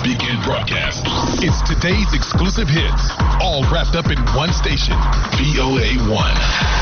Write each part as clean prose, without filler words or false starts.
Begin broadcast. It's today's exclusive hits, all wrapped up in one station, VOA1.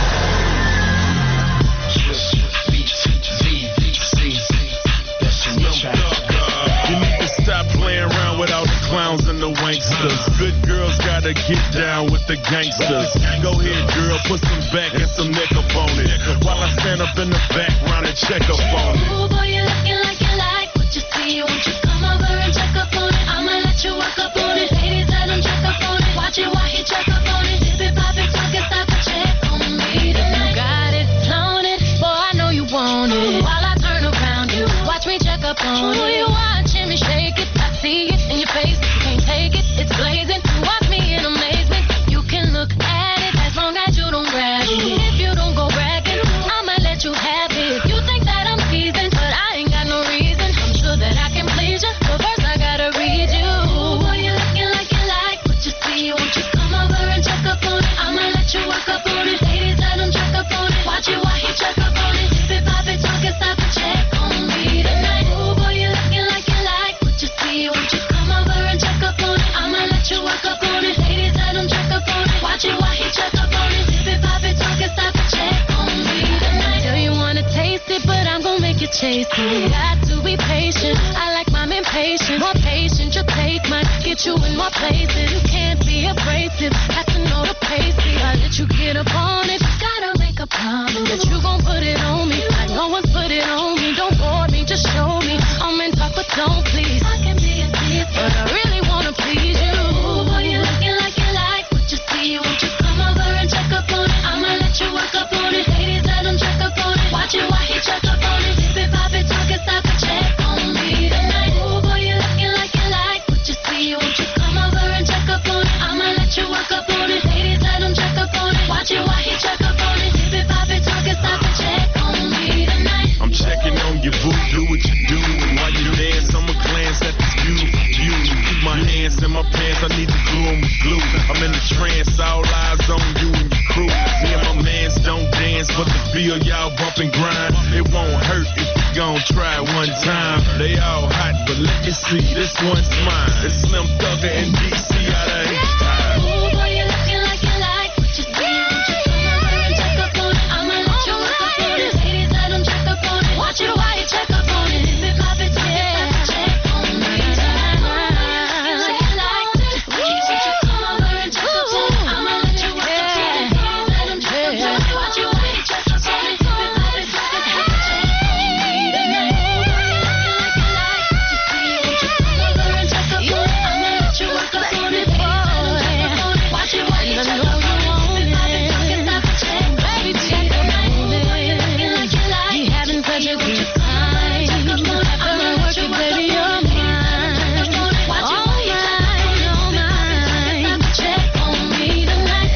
You need to stop playing around with all the clowns and the wanksters. Good girls gotta get down with the gangsters. Go ahead, girl, put some back and some neck up on it, while I stand up in the background and check up on it. Ooh, boy, you looking like you like what you see. Won't you come over and check up on it? I'ma let you work up on it. Ladies, let them check up on it. Watch it while he check up on it. Dip it, pop it, fuck it, stop and check on me tonight. You got it, flown it, boy, I know you want it. While I turn around you, watch me check up on it. You watching me shake it, I see it in your face. You can't take it, it's blazing. You watch me in amazement. You can look at it as long as you don't grab it. If you don't go bragging, I'ma let you have it. You think that I'm teasing, but I ain't got no reason. I'm sure that I can please you, but first I gotta read you. Ooh, boy, you looking like you like what you see. Won't you come over and check up on it? I'ma let you work up on it. Ladies, let them check up on it. Watch it while he check up on it. Dip it, pop it, talk it, stop and check on me tonight. Ooh, boy, you looking like you like what you see. Won't you come over and check up on it? I'ma let you work up on it. Ladies, let them check up on it. Watch it while he check up on it. Dip it, pop it, talk it, stop and check on me tonight. Still you wanna taste it, but I'm gon' make you chase it. Got to be patient. I like mine impatient. More patient, you take mine. Get you in more places. You can't be abrasive. Have to know the pacing. I let you get up on it. Gotta make a promise that you gon' put it on me. Like no one's put it on me. Don't bore me, just show me. I'm in talk, but don't please. I can be a thief, but I really wanna please you. Ooh, boy, you looking like you like what you see. Won't you come over and check up on it? I'ma let you work up on it. Ladies, let them check up on it. Watch it while he check up on it. Dip it, pop it, talk it, stop and check on me tonight. Ooh, boy, you looking like you like what you see. Won't you come over and check up on it? I'ma let you work up on it. Ladies, let them check up on it. Watch it while he check up on it. Dip it, pop it, talk it, stop and check on me tonight. I'm checking on your boo, do what you do. And while you dance, I'ma glance at this beautiful view. Keep my hands in my pants, I need to glue 'em with glue. I'm in a trance, all eyes on you and your crew. Me and my mans don't dance, but the feel y'all bump and grind. It won't hurt if we gon' try it one time. They all hot, but let me see, this one's mine. It's Slim Thugger and DC out of H-Time. Ooh, boy, you looking like you like what you see. Won't you come over and check up on it? I'ma let you work up on it. Ladies, let them check up on it. Watch it while you check up on it. Dip it, pop it, talk it, stop and check on me tonight. Ooh, boy, you looking like you like what you see. Won't you come over and check up on it? I'ma let you work up on it. Ladies, let them check up on it. Watch it while you check up on it. Dip it, pop it, talk it, stop and check on me tonight. Ooh, boy, you looking like you like what you see. Won't you come over and check up on it? I'ma let you work up on it. Ladies, let them check up on it. Watch it while you check up on it. Dip it, pop it, talk it, stop and check on me tonight. Ooh, boy, you looking like you like You having such a what you good see. time. After I work it, baby, you're mine. All mine. Check on me tonight.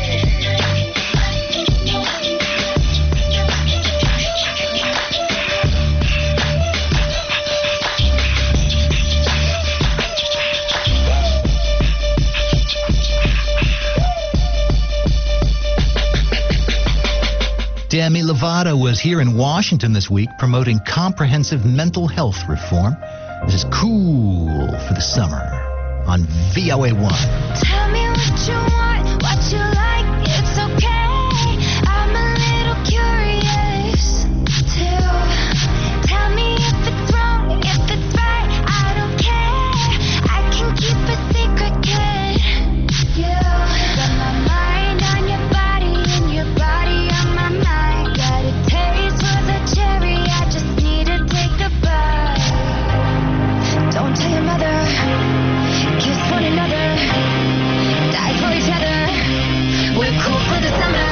Demi Lovato was here in Washington this week promoting comprehensive mental health reform. This is Cool for the Summer on VOA1. Tell me what you want, what you like, it's okay. I'm a little curious too. Tell me if it's wrong, if it's right, I don't care. I can keep a secret, kid. You got my mind on your body and your body on my mind. Got a taste for the cherry, I just need to take a bite. Don't tell your mother, kiss one another, die for each other. We're cool for the summer.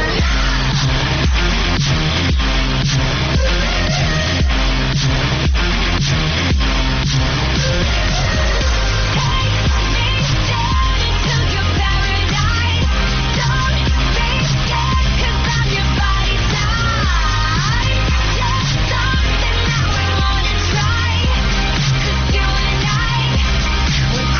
We're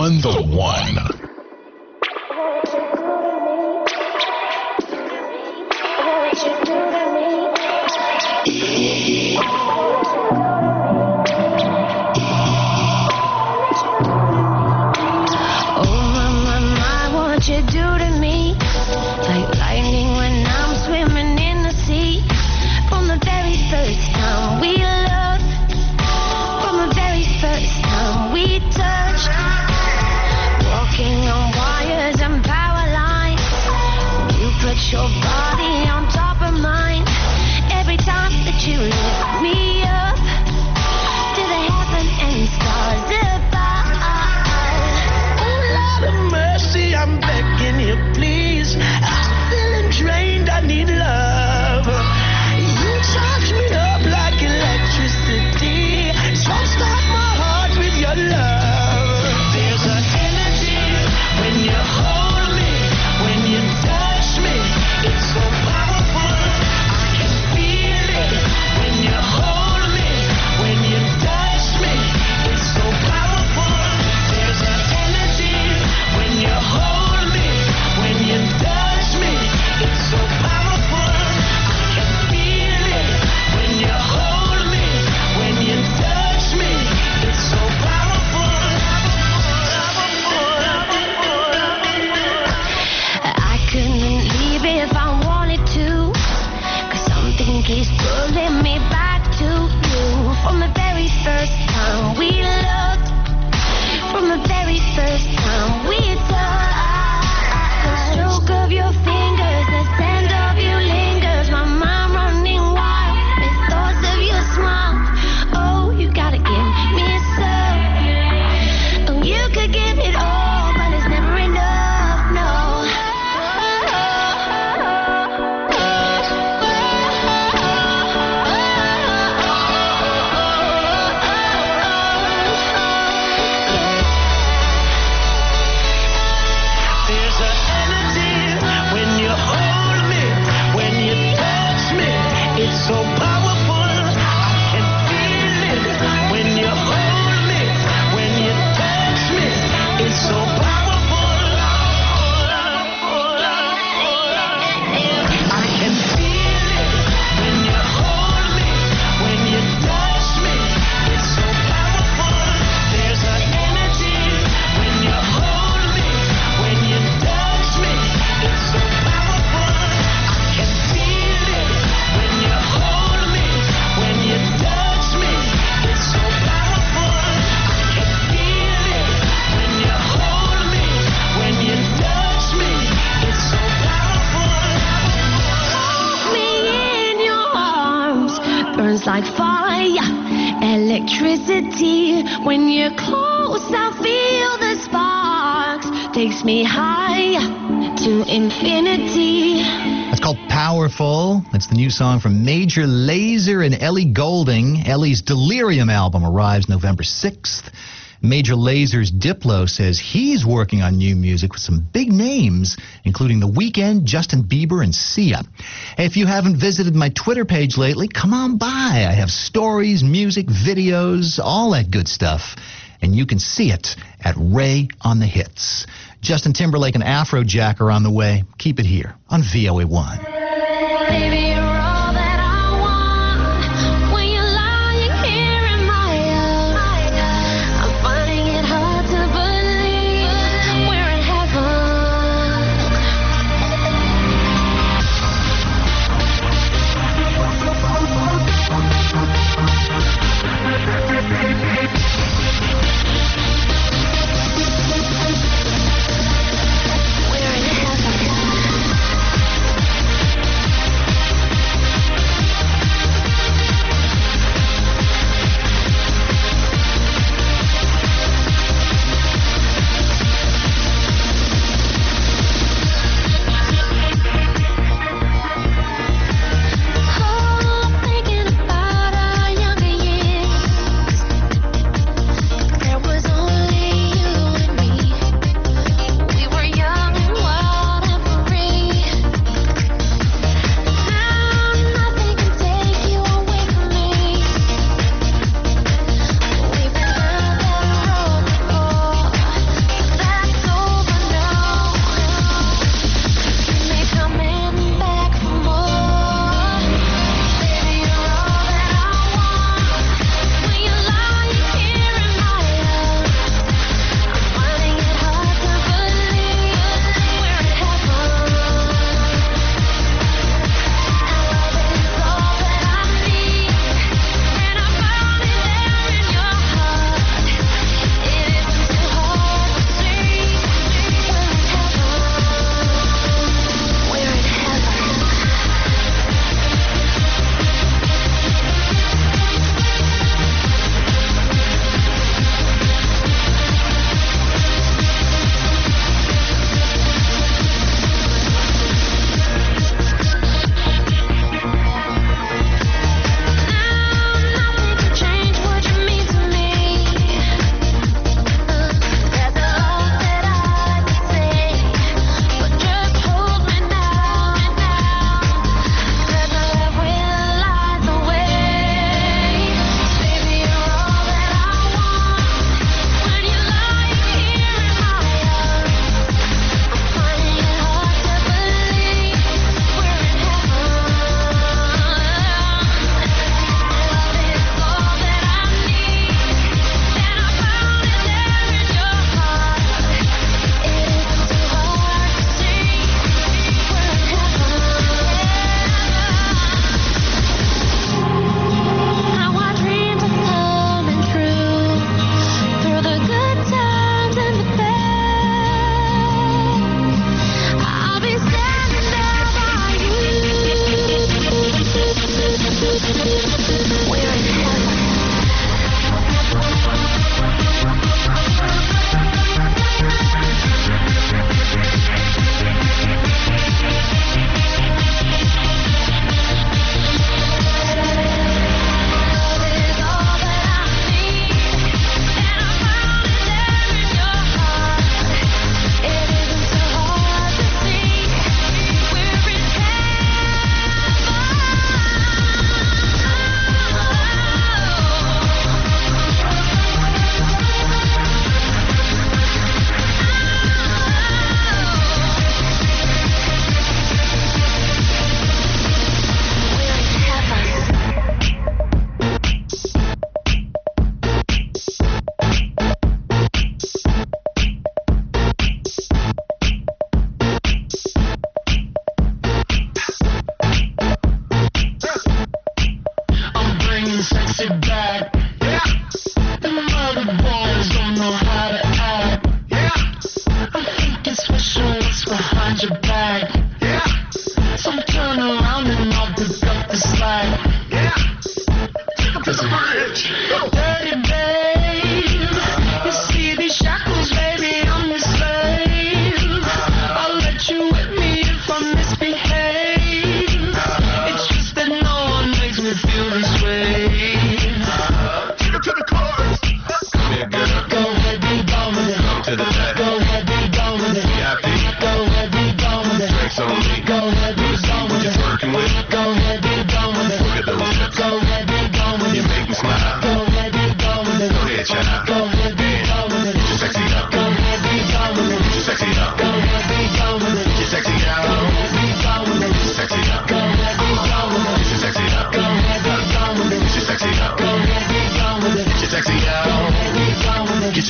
on the one. Your body on top of mine. Every time that you lift me up to the heaven and stars above. Oh, Lord of mercy, I'm begging you, please. I'm feeling drained, I need love. You charge me up like electricity, so start my heart with your love. There's an energy when you hold me, when you touch me. It's so powerful, I can feel it when you hold me, when you touch me. It's so powerful, there's an energy when you hold me, when you touch me. It's so powerful, I can feel it when you hold me, when you touch me. It's so powerful. I couldn't leave if I wanted to, 'cause something keeps pulling me back to you. From the very first time we loved, from the very first time we touched, the stroke of your fingers, the scent of you lingers, my mind running wild with thoughts of your smile. Oh, you gotta give me some. Oh, you could give it all, but it's never enough, no. There's an energy when you hold me, when you touch me. It's so powerful, I can feel it when you hold me, when you touch me. It's so powerful, I can feel it when you hold me, when you touch me. It's so powerful, there's an energy when you hold me, when you touch me. It's so powerful, I can feel it when you hold me, when you touch me. It's so powerful, I can feel it when you hold me, when you touch me. It's so powerful. Me in your arms burns like fire, electricity. When you're close, I feel the sparks. Takes me higher to infinity. It's called Powerful. It's the new song from Major Lazer and Ellie Goulding. Ellie's Delirium album arrives November 6th. Major Lazer's Diplo says he's working on new music with some big names, including The Weeknd, Justin Bieber, and Sia. Hey, if you haven't visited my Twitter page lately, come on by. I have stories, music, videos, all that good stuff. And you can see it at Ray on the Hits. Justin Timberlake and Afrojack are on the way. Keep it here on VOA1. Baby, you're all that I want. When you're lying here in my arms, I'm finding it hard to believe we're in heaven.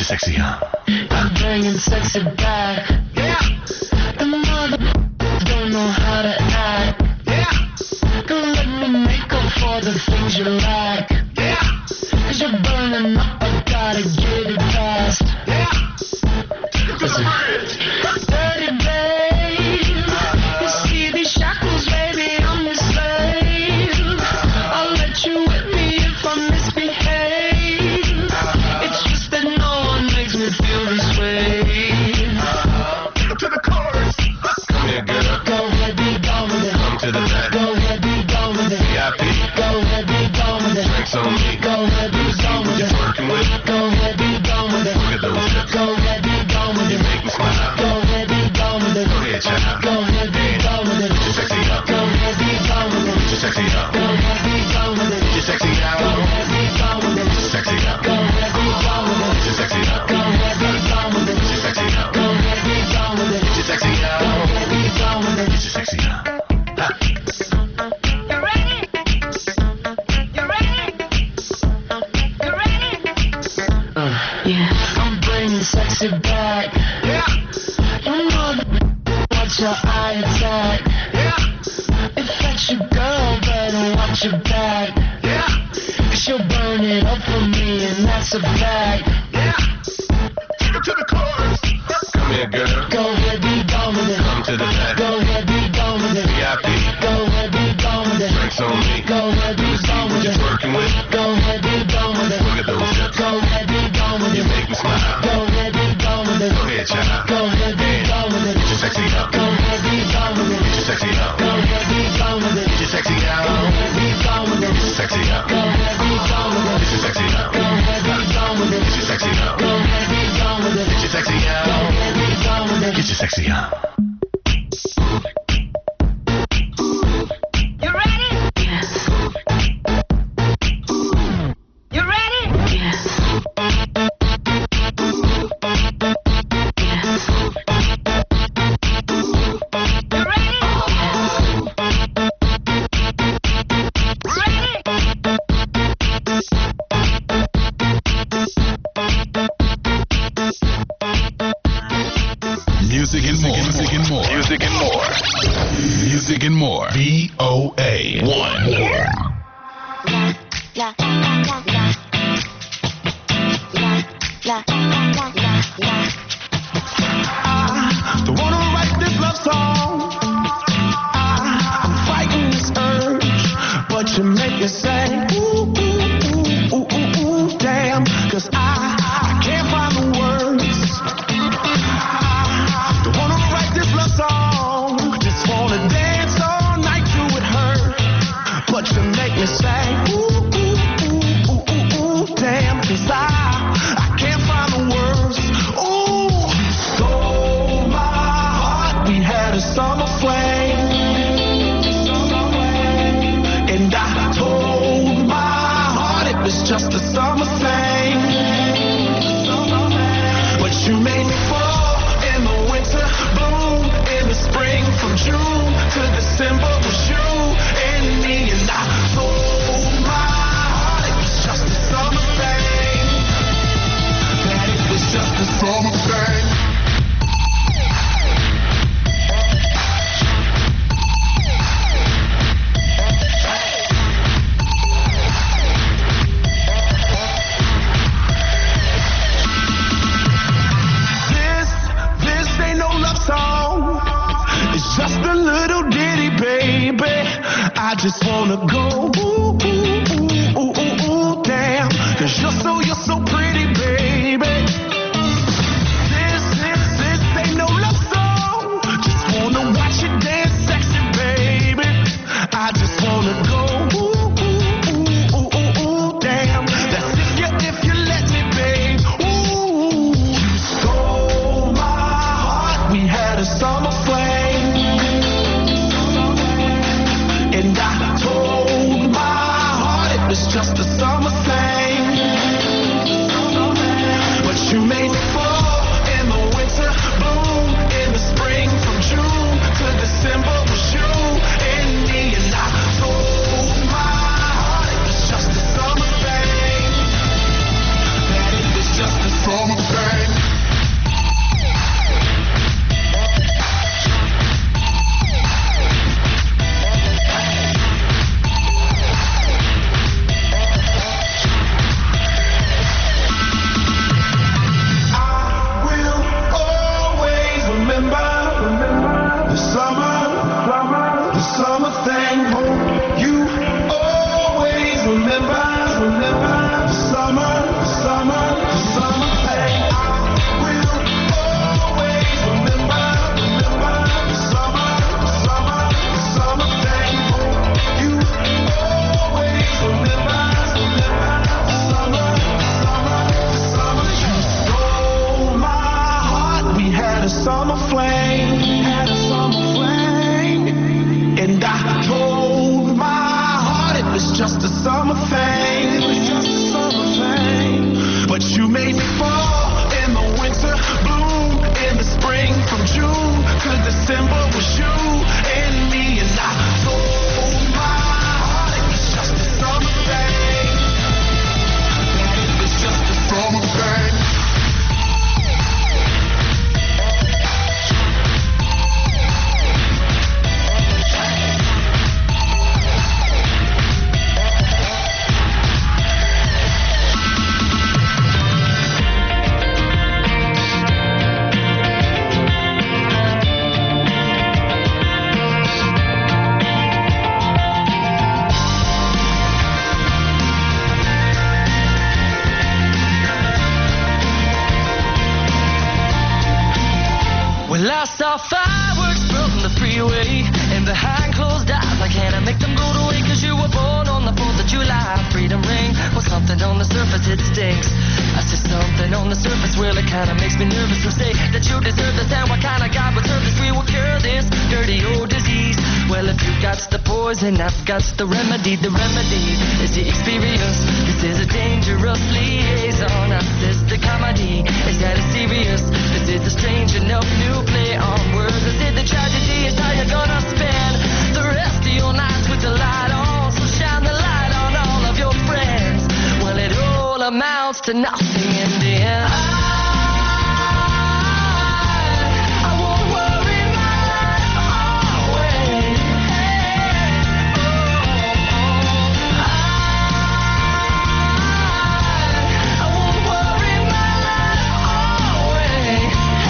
sexy on. I'm bringing sexy back. Yeah. The mother don't know how to act. Yeah. Don't let me make up for the things you lack. Yeah. Cause you're burning up, I gotta get it fast. Yeah. Listen. Dirty babe. You see these shackles, baby, I'm your slave. I'll let you whip me if I misbehave. It's just that no one makes me feel this way. To the chorus. Come here, girl. Go ahead, be gone with it. Come to the back. Go ahead, be gone with it. VIP. Go ahead, be gone with it. Drinks on me. Go ahead, be gone with it. Working with. Go ahead, be gone with it. Look at those hips. Go ahead, be gone with You it. make me smile. Go ahead, be gone with it. Go ahead, child. Go ahead, be gone with it. Get your sexy up. Go ahead, be gone with it. Get your sexy up. Go ahead, be gone with it. Get your sexy out. Go ahead, be gone with it. Get your sexy up. Go ahead, be gone with it. Get your sexy up. Go ahead, be gone with it. Get your sexy up. Go ahead, be gone with it. Get your sexy out. Go ahead, be gone with it. Get your sexy up. You ready? You ready? You ready? Yeah, I'm bringing sexy back. Yeah. You know watch your eye attack. Yeah. If that's your girl, better watch your back. Yeah. She'll burn it up for me, and that's a fact. Yeah. Take it to the chorus. Come here, girl. Go ahead, be gone with it. Come to the back. Go ahead, be gone with it. VIP. Go ahead, be gone with it. Drinks on me. Go ahead, be gone with You're it. working with. Go ahead, be gone with it. Look at those hips. Go ahead, be gone with You it. make me smile. Go ahead, be gone with it. Go ahead, child. Go ahead, be gone with it. Get your sexy up. Go ahead, be gone with it. Get your sexy up. Go ahead, be gone with it. Get your sexy Go out. ahead, be gone with it. Get your sexy up. Go ahead, be gone with it. Get your sexy up. Go ahead, be gone with it. Get your sexy up. Go ahead, be gone with it. Get your sexy Go out. ahead, be gone with it. Get your sexy up. You ready? Yes, You ready? yes. Yes, You ready? Ready? Music and more. Music and more. Music and more. Music and more. VOA 1. Don't wanna write this love song. I'm fighting this urge, but you make me say, ooh, ooh, ooh, ooh, ooh, ooh, damn, 'cause I can't find the words. Don't wanna write this love song, just wanna dance all night till it hurt, but you make me say, ooh, ooh, ooh, ooh, ooh, ooh, damn, 'cause I can't find the words. Ooh, you stole my heart, we had a summer flame, and I told my heart it was just a summer thing, but you made me fall in the winter, bloom in the spring, from June to December was you and me, and I told my heart it was just a summer thing, that it was just a summer thing. This ain't no love song. It's just a little ditty, baby. I just wanna go ooh, ooh, ooh, ooh, ooh, ooh, damn. 'Cause you're so pretty, baby. This ain't no love song. Just wanna watch you dance sexy, baby. I just wanna go ooh, ooh, ooh, ooh, ooh, ooh, damn. That's if you let me, babe. Ooh, you stole my heart. We had a summer flame, and I told my heart it was just a summer thing. on the surface, well, it kinda makes me nervous to say that you deserve this, and what kind of God would serve this? We will cure this dirty old disease. Well, if you got the poison, I've got the remedy. The remedy is the experience. This is a dangerous liaison. I says the comedy is that it's serious. This is a strange enough new play on words. I said the tragedy is how you're gonna spend the rest of your nights with the light on. So shine the light on all of your friends. Well, it all amounts to nothing in the end. I won't worry my life away. I won't worry my life away.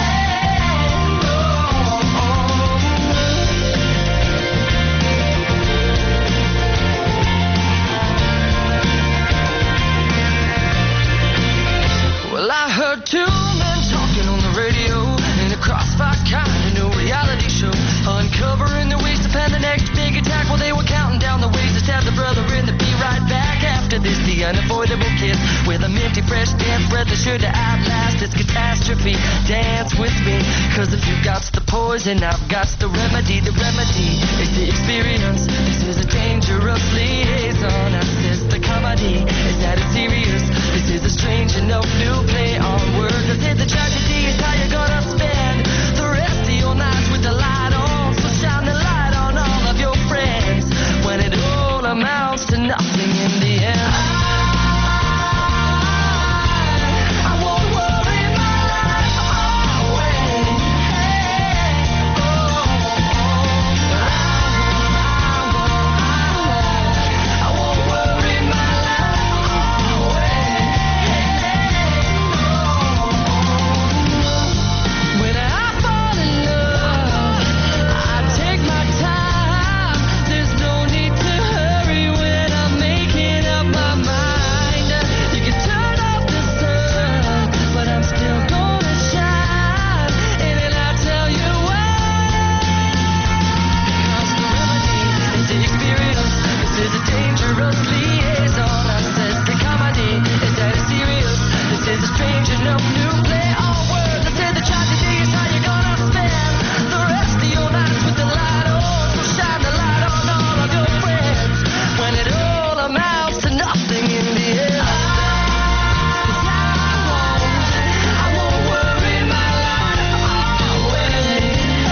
Well, I heard two men talking on the radio in a crossfire kind of new reality show, uncovering the ways to plan the next big attack. While they were counting down the ways to stab the brother in the be right back after this, the unavoidable kiss with a minty fresh damp breath that's sure to outlast this catastrophe. Dance with me, cause if you got the poison, I've got the remedy. The remedy is the experience. This is a dangerous liaison. I says the comedy is that it's serious. This is a strange enough new play on words. I said the tragedy is how you're gonna spend the rest of your nights with the light on. So shine the light on all of your friends when it all amounts to nothing in the end. I won't worry my life away. I won't worry my life away. When I fall in love, I take my time. There's no need to hurry when I'm making up my mind. You can turn off the sun, but I'm still gonna shine. And I'll tell you why. Cause the remedy is the experience. This is a dangerous liaison. I says the comedy is that it's serious. This is a strange enough new play on words. I said the tragedy is how you're gonna spend the rest of your nights with the light on. So shine the light on all of your friends when it all amounts to nothing in the end. 'Cause I won't worry my life away.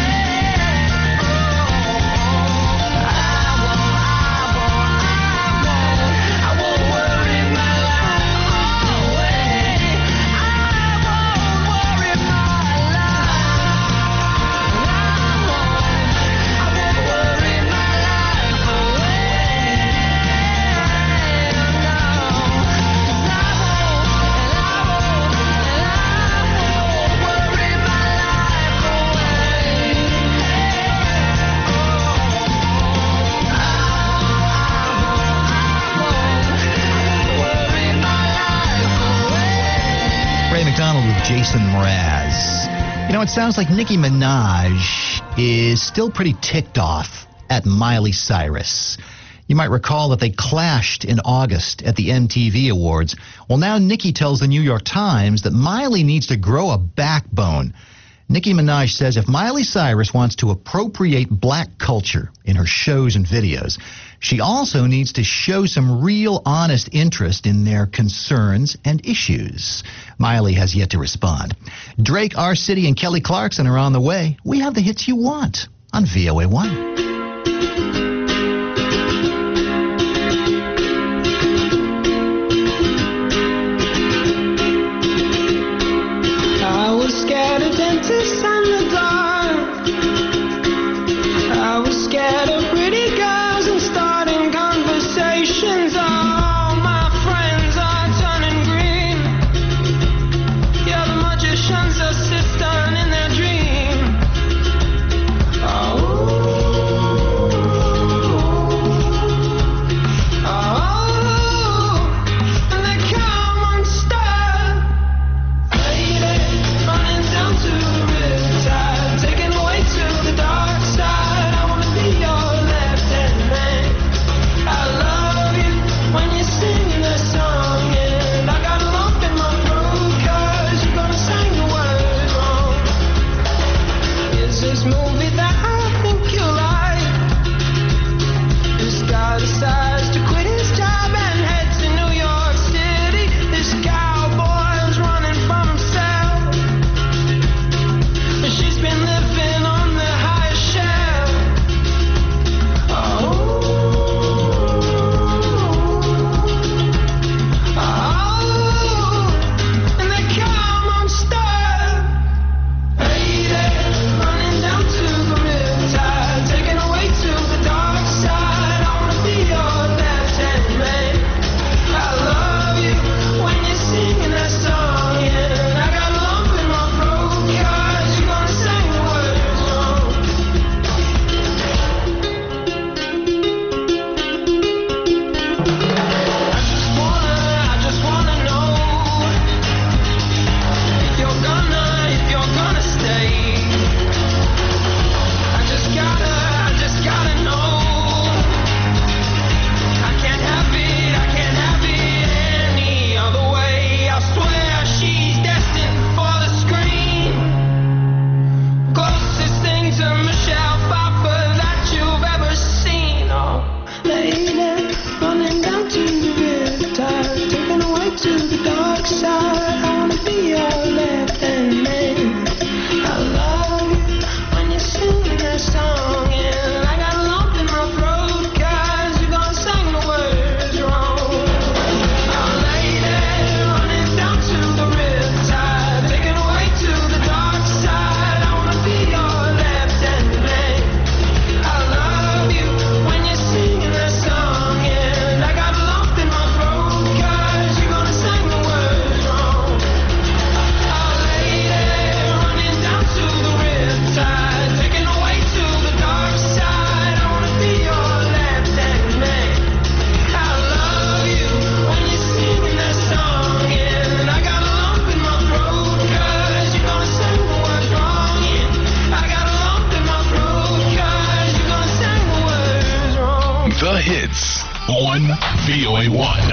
I won't worry my life away. I won't worry my Ray McDonald with Jason Mraz. You know, it sounds like Nicki Minaj is still pretty ticked off at Miley Cyrus. You might recall that they clashed in August at the MTV Awards. Well, now Nicki tells the New York Times that Miley needs to grow a backbone. Nicki Minaj says if Miley Cyrus wants to appropriate black culture in her shows and videos, she also needs to show some real honest interest in their concerns and issues. Miley has yet to respond. Drake, R. City, and Kelly Clarkson are on the way. We have the hits you want on VOA1. I was scared of dentists and the dark. I was scared of pretty girls and starting conversations. All my friends are turning green. Yeah, the magicians are sit down in their dream. Oh. The hits on VOA1.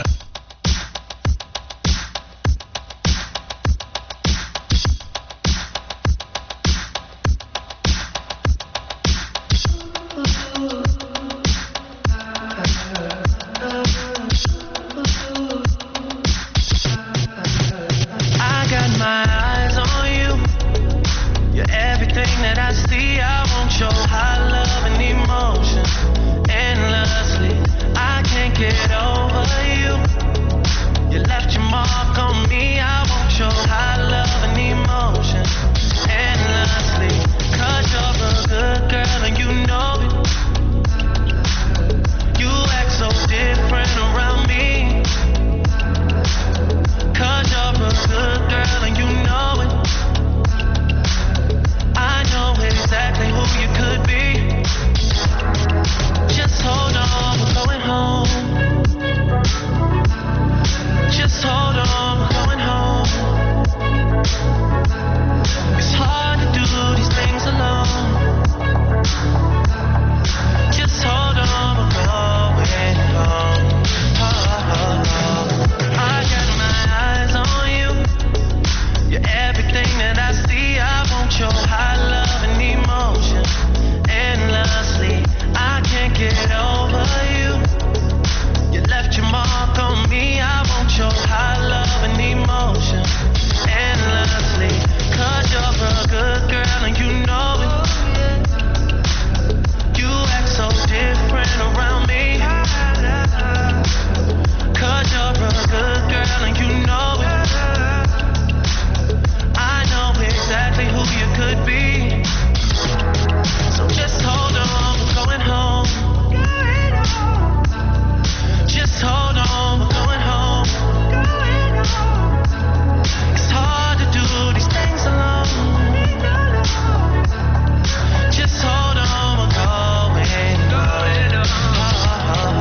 I got my eyes on you. You're everything that I see. I want your high love and emotion endlessly. I can't get over you. You left your mark on me. I want your high love and emotion endlessly. 'Cause you're a good girl and you know it. You act so different around me. 'Cause you're a good girl and you know it. I know exactly who you could be. Just hold on, we're going home. Just hold on, we're going home. It's hard to do these things alone. Just hold on, we're going home. I got my eyes on you. You're everything that I see. I want your high love and emotion endlessly. I can't get over you. You left your mark on me. I want your high love and emotion endlessly. 'Cause you're a good girl and you know it. You act so different around me. 'Cause you're a good girl and you know it. I know exactly who you could be. So just hold on, we're going home. Just hold on, we're going home. It's hard to do these things alone. Just hold on, we're going home.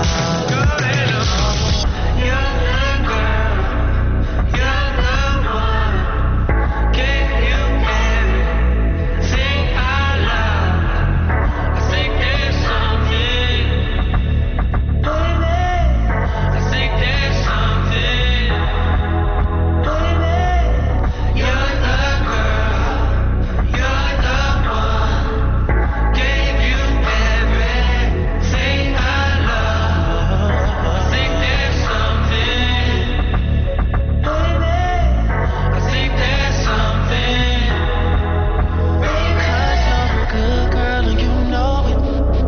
You're the girl, you're the one. Gave you everything I love. I think there's something, baby. I think there's something, baby. You're the girl, you're the one. Gave you everything I love. I think there's something, baby. I think there's something. 'Cause you're a good girl and you know it.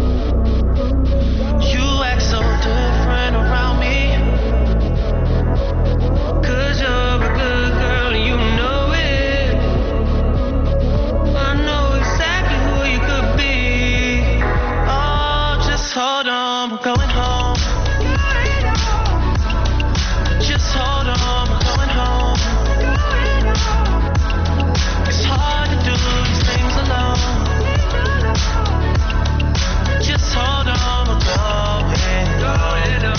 You act so different around me. 'Cause you're a good girl and you know it. I know exactly who you could be. Oh, just hold on, we're going home. Just hold on, we're going home. It's hard to do these things alone. Just hold on, we're going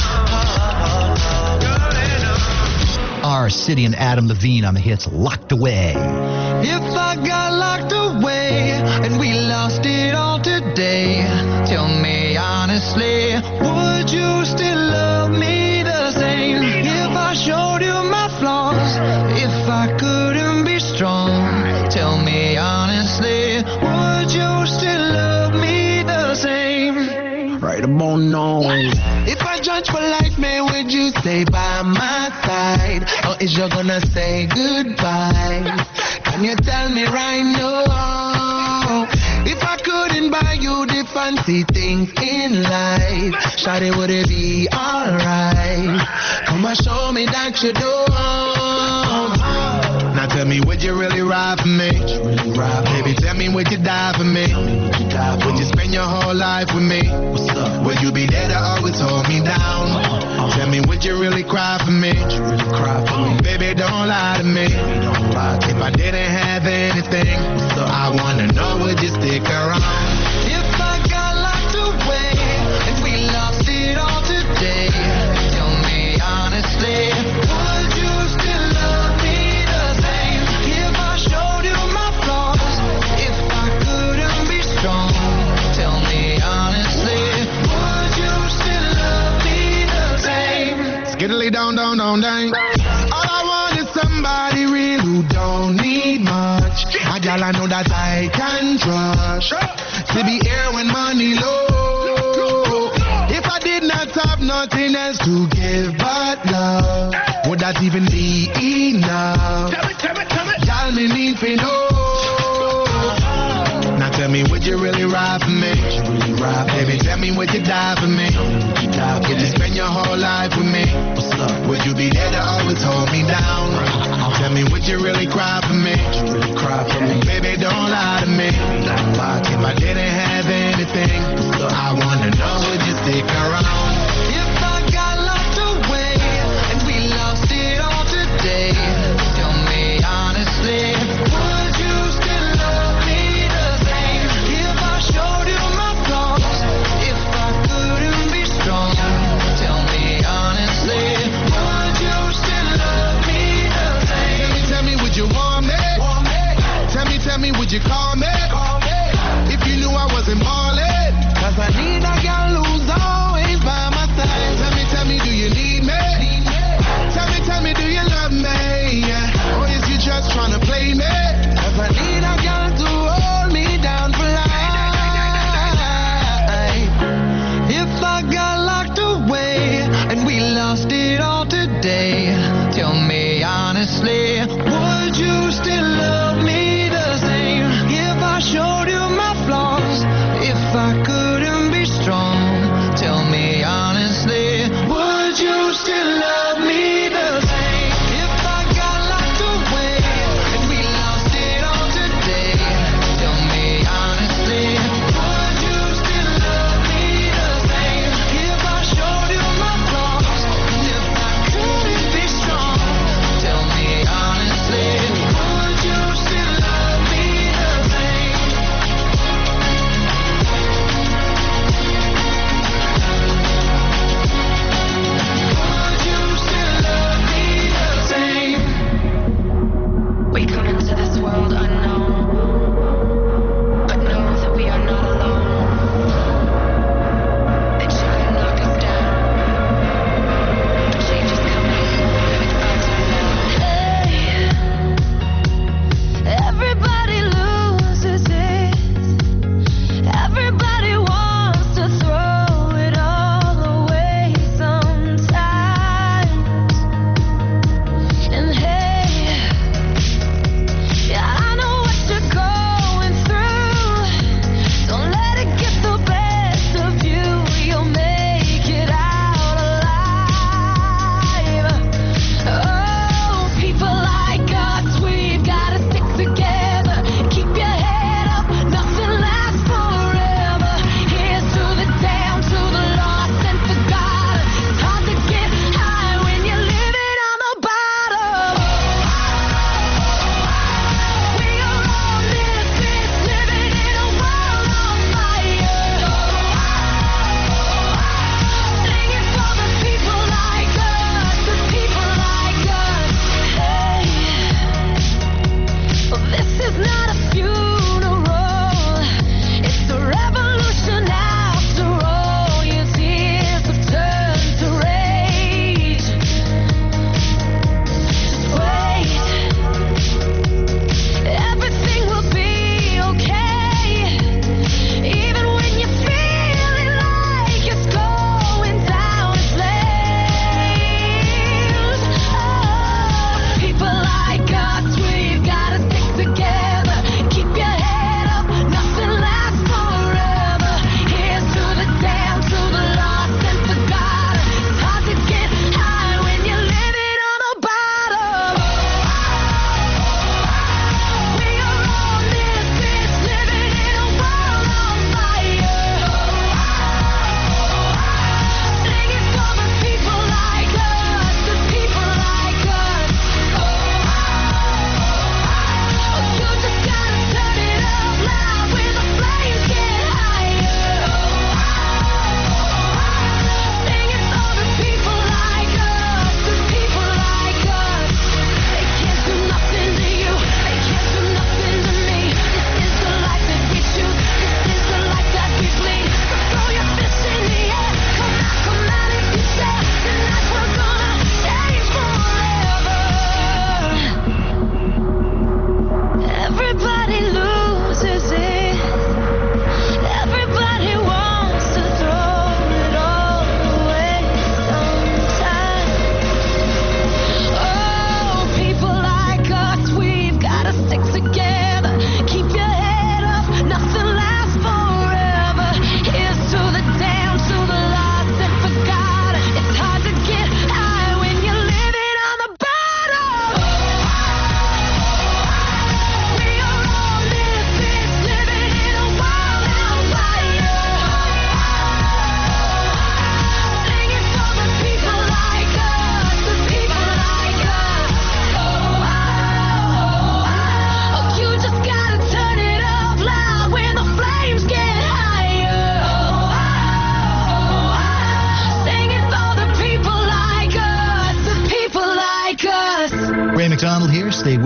home. Our City and Adam Levine on the hits Locked Away. If I got locked away and we lost it all today, tell me honestly, would you still love me the same? If I showed you my flaws, if I couldn't be strong, tell me honestly, would you still love me the same? Right about now. If I judge for life, man, would you stay by my side? Or is you gonna say goodbye? Can you tell me right now? If I couldn't buy you the fancy things in life, shawty, would it be alright? Come and show me that you do. Now tell me, would you really ride for me? Baby, tell me, would you die for me? Would you spend your whole life with me? Would you be there to always hold me down? Tell me, would you really cry for me? Baby, don't lie to me. If I didn't have anything, I wanna know, would you stick around? If I got locked away and we lost it all today, tell me honestly, would you still love me the same? If I showed you my flaws, if I couldn't be strong, tell me honestly, would skiddly down, down, down, down. All I want is somebody real who don't need much. A girl I know that I can trust. To be here when money low. If I did not have nothing else to give but love, would that even be enough? Y'all me need to know. Now tell me, would you really ride for me? Baby, tell me, would you die for me? Would you spend your whole life with me? Would you be there to always hold me down? Tell me, would you really cry for me? Baby, don't lie to me. If I didn't have anything, I wanna know, would you stick around? If I got locked away and we lost it all today, tell me honestly, would you still love me the same? If I showed you my flaws, if I couldn't be strong, tell me honestly, would you still love me the same? Tell me, would you want me? Tell me, would you call me? If you knew I wasn't ballin', 'cause I need a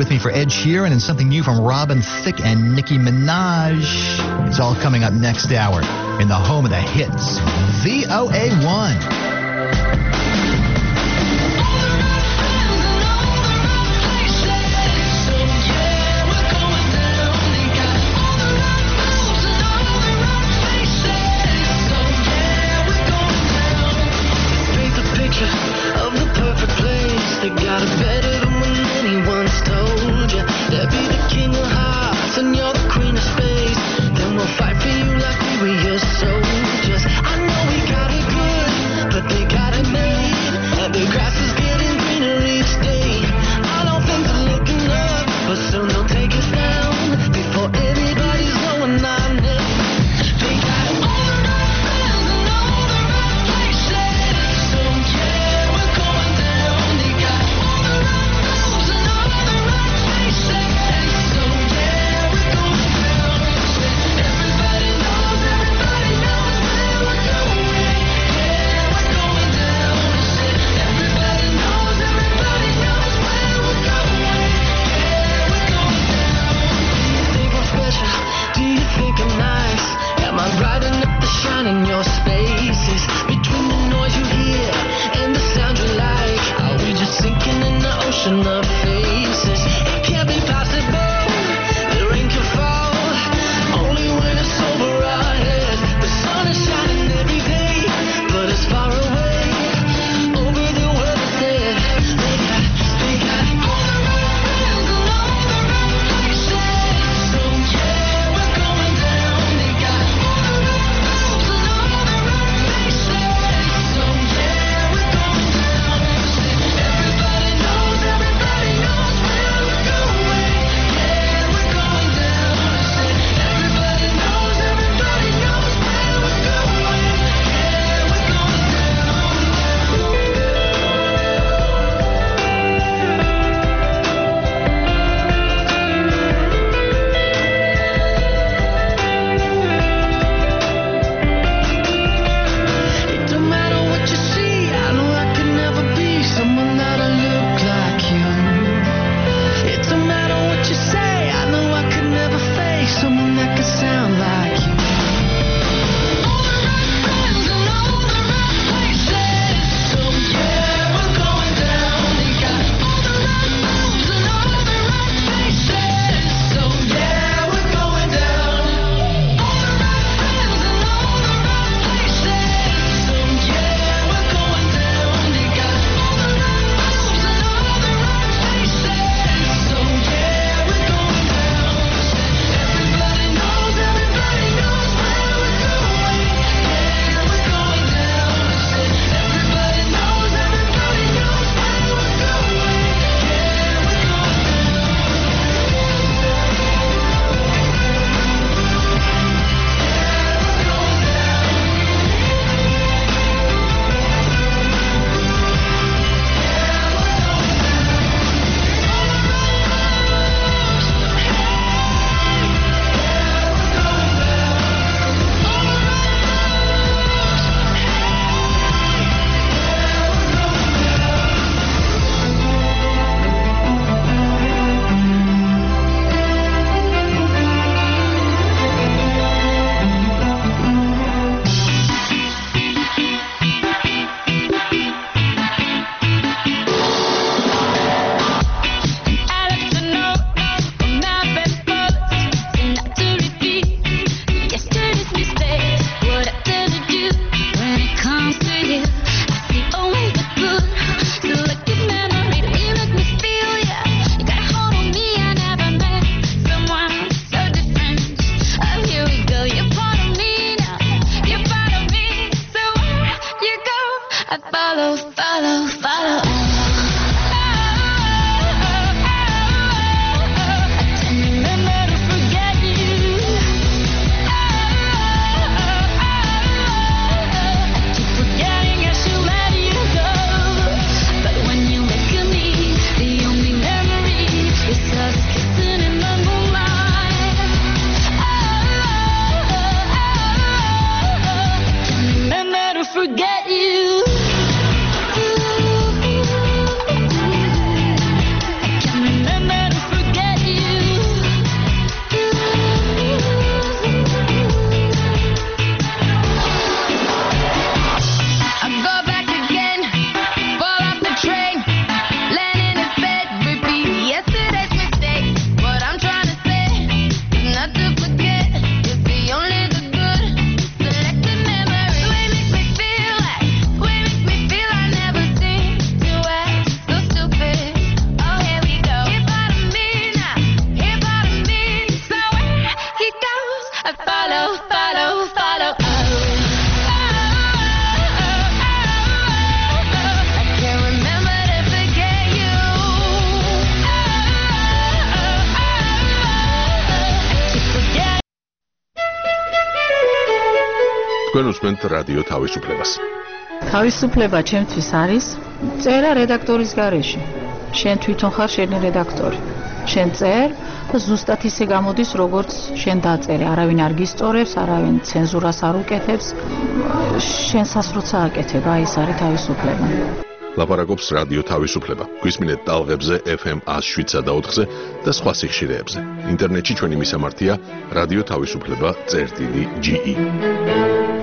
with me for Ed Sheeran and something new from Robin Thicke and Nicki Minaj. It's all coming up next hour in the home of the hits, VOA1. Of the perfect place, they got it better than when anyone's told you. They'll be the king of hearts and you're the queen of space. Then we'll fight for you like we were your soldiers. I know we got it good, but they got it made. And the grass is getting greener each day. I don't think they're looking up, but soon they'll take us down before anybody's knowing our name. They got all the right friends and all the right places. So yeah, we're going down. They got all the right moves and all the right faces. So yeah, we're going down. Everybody knows where we're going. Yeah, we're going down. Everybody knows where we're going. Yeah, we're going down. Do you think I'm special? Do you think I'm nice? Am I brighten up the shine in your spaces? Between the noise you hear and the sound you like, are we just sinking in the ocean of faces? It can't be possible. The rain can fall only when it's over our head. The sun is shining every day, but it's far away over the weather's head. They got all the right friends and all the right places. So yeah, we're going down. They got all the right moves and all the right faces. So yeah, we're going down. Everybody knows where we're going. Yeah, we're going down. Everybody knows where we're going. Yeah, we're It don't matter what you see, I know I can never be someone that'll look like you. It don't matter what you say, I know I can never face someone that can sound like you. All the right friends and all the right places. So yeah, we're going down. They got all the right moves and all the right faces. So yeah, we're going down. All the right friends and all the right places. So yeah, we're going down. They got all the right moves and all the right faces. So yeah, we're going down. Everybody knows where we're going. Yeah, we're going down. Everybody knows where we're going. Yeah, we're Can't remember to forget თქვენ უსმენთ რადიო თავისუფლებას. თავისუფლება ჩემთვის არის წერა რედაქტორის გარეშე. შენ თვითონ ხარ შენი რედაქტორი. შენ წერ და ზუსტად ისე გამოდის, როგორც შენ დაწერე. არავინ არ გისწორებს, არავინ ცენზურას არ უკეთებს. შენსაც როცა აკეთებ, აი ეს არის თავისუფლება. ლაპარაკობს რადიო თავისუფლება. გვისმინეთ ტალღებზე FM 107.4-ზე და სხვა სიხშირეებზე. ინტერნეტში ჩვენი მისამართია რადიო თავისუფლება.ge.